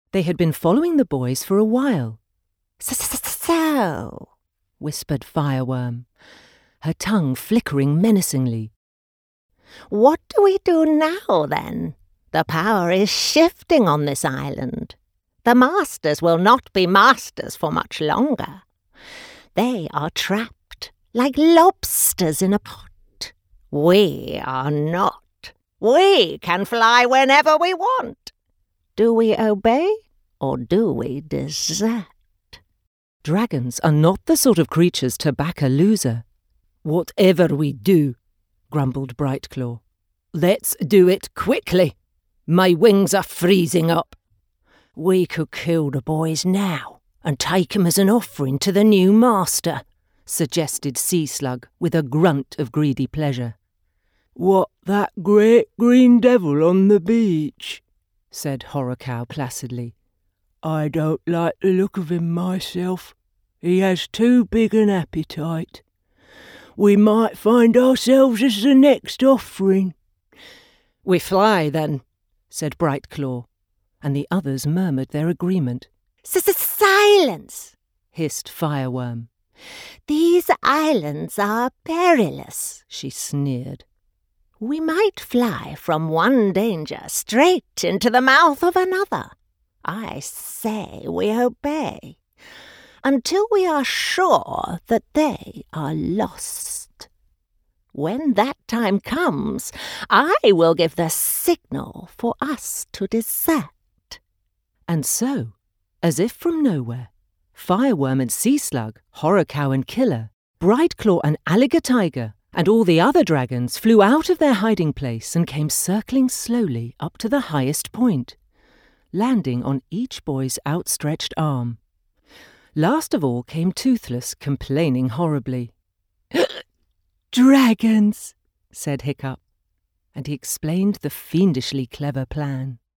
They had been following the boys for a while. So, whispered Fireworm, her tongue flickering menacingly. What do we do now, then? The power is shifting on this island. The masters will not be masters for much longer. They are trapped like lobsters in a pot. We are not. We can fly whenever we want. Do we obey or do we desert? Dragons are not the sort of creatures to back a loser. Whatever we do, grumbled Brightclaw, let's do it quickly. My wings are freezing up. We could kill the boys now and take 'em as an offering to the new master, suggested Sea Slug with a grunt of greedy pleasure. What, that great green devil on the beach? Said Horror Cow placidly. I don't like the look of him myself. He has too big an appetite. We might find ourselves as the next offering. We fly, then, said Brightclaw, and the others murmured their agreement. Silence, hissed Fireworm. These islands are perilous, she sneered. We might fly from one danger straight into the mouth of another. I say we obey, until we are sure that they are lost. When that time comes, I will give the signal for us to desert. And so, as if from nowhere, Fireworm and Sea Slug, Horror Cow and Killer, Brightclaw and Alligator, and all the other dragons flew out of their hiding place and came circling slowly up to the highest point, landing on each boy's outstretched arm. Last of all came Toothless, complaining horribly. Dragons, said Hiccup, and he explained the fiendishly clever plan.